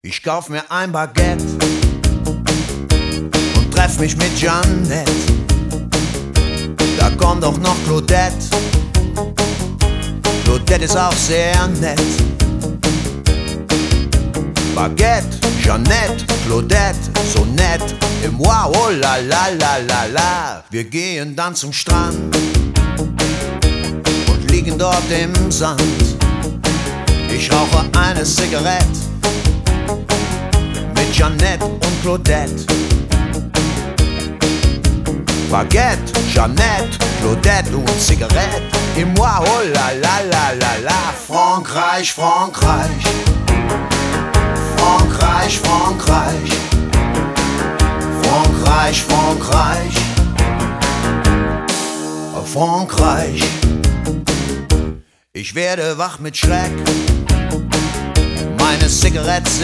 Ich kauf mir ein Baguette und treff mich mit Jeanette. Da kommt auch noch Claudette. Claudette ist auch sehr nett. Baguette, Jeanette, Claudette, so nett. Im Wow, oh la la la la la. Wir gehen dann zum Strand und liegen dort im Sand. Ich rauche eine Zigarette mit Jeanette und Claudette. Baguette, Jeanette, Claudette und Zigarette. Im Wow, oh la la la la la. Frankreich, Frankreich. Frankreich, Frankreich. Frankreich, Frankreich. Frankreich. Ich werde wach mit Schreck. Meine Zigarette